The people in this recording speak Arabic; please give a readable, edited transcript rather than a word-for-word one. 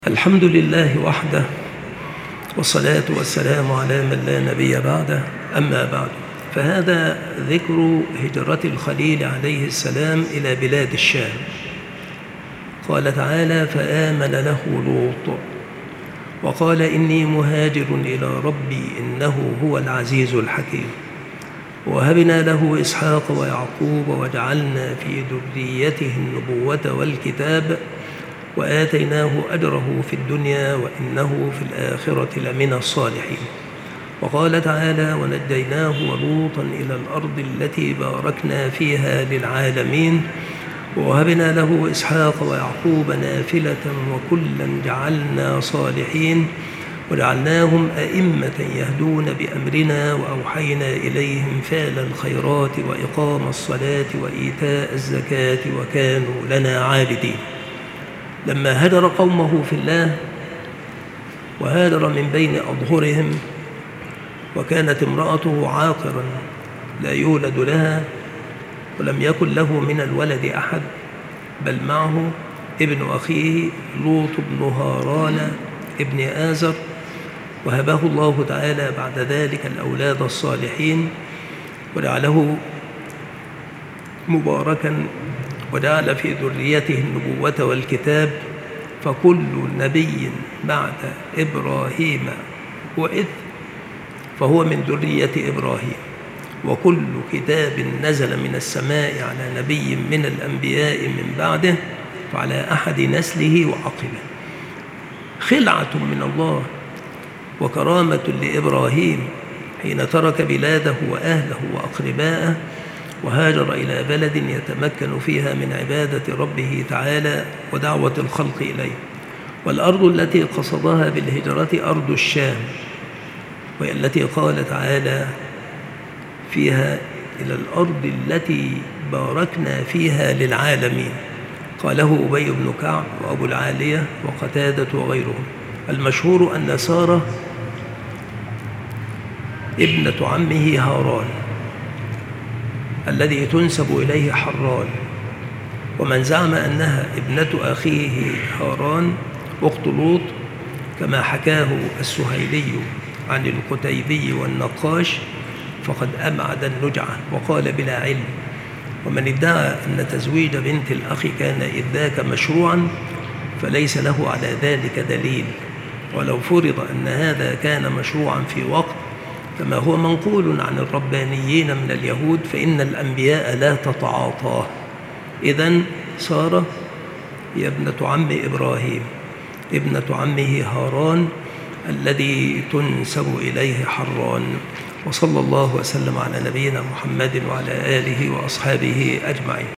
الحمد لله وحده، والصلاة والسلام على من لا نبي بعده. أما بعد، فهذا ذكر هجرة الخليل عليه السلام إلى بلاد الشام. قال تعالى: فآمن له لوط وقال إني مهاجر إلى ربي إنه هو العزيز الحكيم. ووهبنا له إسحاق ويعقوب وجعلنا في ذريته النبوة والكتاب وآتيناه أجره في الدنيا وإنه في الآخرة لمن الصالحين. وقال تعالى: ونجيناه ولوطا إلى الأرض التي باركنا فيها للعالمين ووهبنا له إسحاق ويعقوب نافلة وكلا جعلنا صالحين وجعلناهم أئمة يهدون بأمرنا وأوحينا إليهم فعل الخيرات وإقام الصلاة وإيتاء الزكاة وكانوا لنا عابدين. لما هجر قومه في الله وهاجر من بين أظهرهم، وكانت امرأته عاقرا لا يولد لها ولم يكن له من الولد أحد، بل معه ابن أخيه لوط بن هاران ابن آزر، وهبه الله تعالى بعد ذلك الأولاد الصالحين وجعله مباركا وجعل في ذريته النبوة والكتاب. فكل نبي بعد إبراهيم بعث فهو من ذرية إبراهيم، وكل كتاب نزل من السماء على نبي من الأنبياء من بعده فعلى أحد نسله وعقبه. خلعة من الله وكرامة لإبراهيم حين ترك بلاده وأهله وأقرباءه وهاجر إلى بلد يتمكن فيها من عبادة ربه تعالى ودعوة الخلق إليه. والأرض التي قصدها بالهجرة أرض الشام، وهي التي قال تعالى فيها: إلى الأرض التي باركنا فيها للعالمين. قاله أبي بن كعب وأبو العالية وقتادة وغيرهم. المشهور أن سارة ابنة عمه هاران الذي تنسب إليه حران، ومن زعم أنها ابنة أخيه هاران أخت لوط كما حكاه السهيلي عن القتيبي والنقاش فقد أبعد النجعة وقال بلا علم. ومن ادعى أن تزويج بنت الأخ كان إذ ذاك مشروعا فليس له على ذلك دليل، ولو فرض أن هذا كان مشروعا في وقت كما هو منقول عن الربانيين من اليهود فإن الأنبياء لا تتعاطاه. إذن سارة هي ابنة عم إبراهيم ابنة عمه هاران الذي تنسب إليه حران. وصلى الله وسلم على نبينا محمد وعلى آله وأصحابه أجمعين.